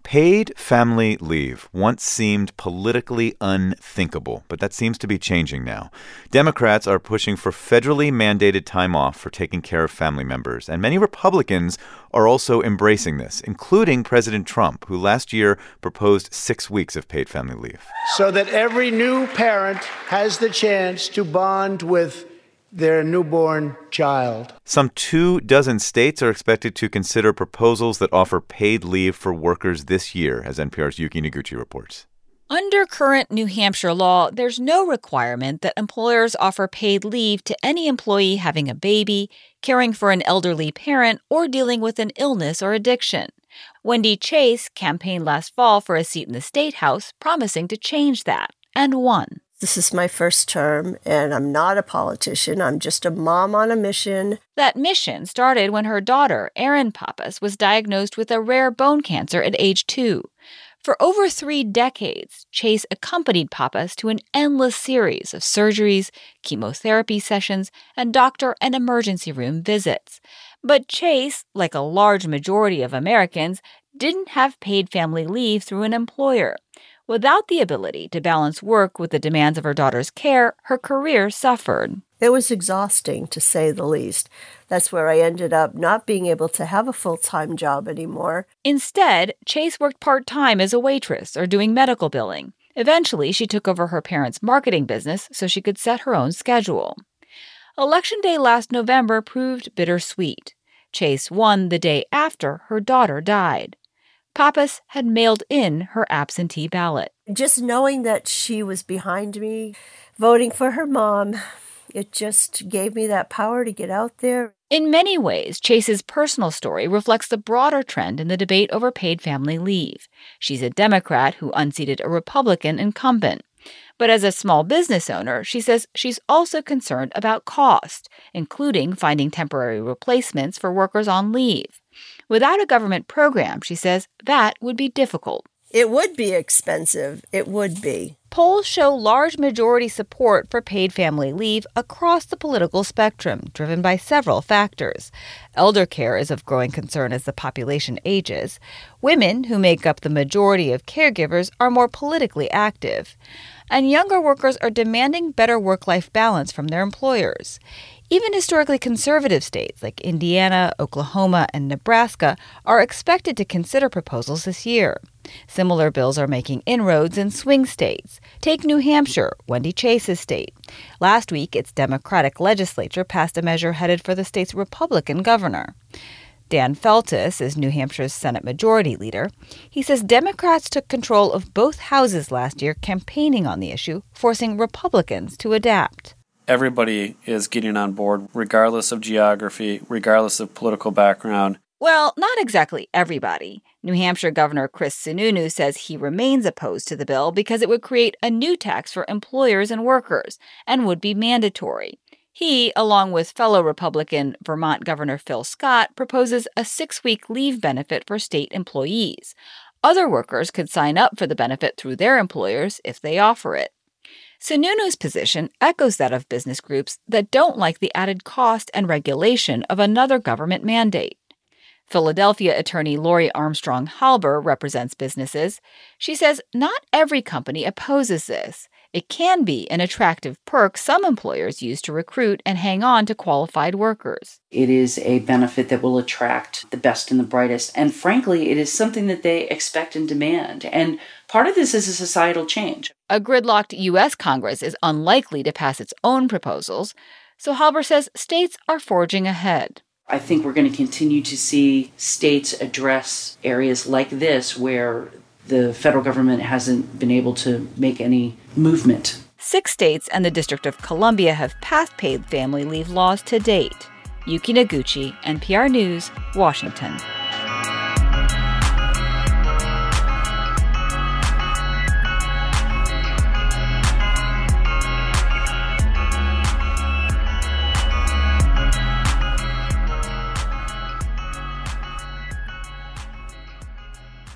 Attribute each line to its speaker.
Speaker 1: Paid family leave once seemed politically unthinkable, but that seems to be changing now. Democrats are pushing for federally mandated time off for taking care of family members, and many Republicans are also embracing this, including President Trump, who last year proposed 6 weeks of paid family leave.
Speaker 2: So that every new parent has the chance to bond with their newborn child.
Speaker 1: Some 24 states are expected to consider proposals that offer paid leave for workers this year, as NPR's Yuki Noguchi reports.
Speaker 3: Under current New Hampshire law, there's no requirement that employers offer paid leave to any employee having a baby, caring for an elderly parent, or dealing with an illness or addiction. Wendy Chase campaigned last fall for a seat in the State House, promising to change that, and won.
Speaker 4: This is my first term, and I'm not a politician. I'm just a mom on a mission.
Speaker 3: That mission started when her daughter, Erin Pappas, was diagnosed with a rare bone cancer at age 2. For over 3 decades, Chase accompanied Pappas to an endless series of surgeries, chemotherapy sessions, and doctor and emergency room visits. But Chase, like a large majority of Americans, didn't have paid family leave through an employer. Without the ability to balance work with the demands of her daughter's care, her career suffered.
Speaker 4: It was exhausting, to say the least. That's where I ended up not being able to have a full-time job anymore.
Speaker 3: Instead, Chase worked part-time as a waitress or doing medical billing. Eventually, she took over her parents' marketing business so she could set her own schedule. Election day last November proved bittersweet. Chase won the day after her daughter died. Pappas had mailed in her absentee ballot.
Speaker 4: Just knowing that she was behind me, voting for her mom, it just gave me that power to get out there.
Speaker 3: In many ways, Chase's personal story reflects the broader trend in the debate over paid family leave. She's a Democrat who unseated a Republican incumbent. But as a small business owner, she says she's also concerned about cost, including finding temporary replacements for workers on leave. Without a government program, she says, that would be difficult.
Speaker 4: It would be expensive. It would be.
Speaker 3: Polls show large majority support for paid family leave across the political spectrum, driven by several factors. Elder care is of growing concern as the population ages. Women, who make up the majority of caregivers, are more politically active. And younger workers are demanding better work-life balance from their employers. Even historically conservative states like Indiana, Oklahoma, and Nebraska are expected to consider proposals this year. Similar bills are making inroads in swing states. Take New Hampshire, Wendy Chase's state. Last week, its Democratic legislature passed a measure headed for the state's Republican governor. Dan Feltus is New Hampshire's Senate Majority Leader. He says Democrats took control of both houses last year campaigning on the issue, forcing Republicans to adapt.
Speaker 5: Everybody is getting on board, regardless of geography, regardless of political background.
Speaker 3: Well, not exactly everybody. New Hampshire Governor Chris Sununu says he remains opposed to the bill because it would create a new tax for employers and workers and would be mandatory. He, along with fellow Republican Vermont Governor Phil Scott, proposes a 6-week leave benefit for state employees. Other workers could sign up for the benefit through their employers if they offer it. Sununu's position echoes that of business groups that don't like the added cost and regulation of another government mandate. Philadelphia attorney Lori Armstrong Halber represents businesses. She says not every company opposes this. It can be an attractive perk some employers use to recruit and hang on to qualified workers.
Speaker 6: It is a benefit that will attract the best and the brightest. And frankly, it is something that they expect and demand. And part of this is a societal change.
Speaker 3: A gridlocked U.S. Congress is unlikely to pass its own proposals, so Halber says states are forging ahead.
Speaker 6: I think we're going to continue to see states address areas like this where the federal government hasn't been able to make any movement.
Speaker 3: 6 states and the District of Columbia have passed paid family leave laws to date. Yuki Noguchi, NPR News, Washington.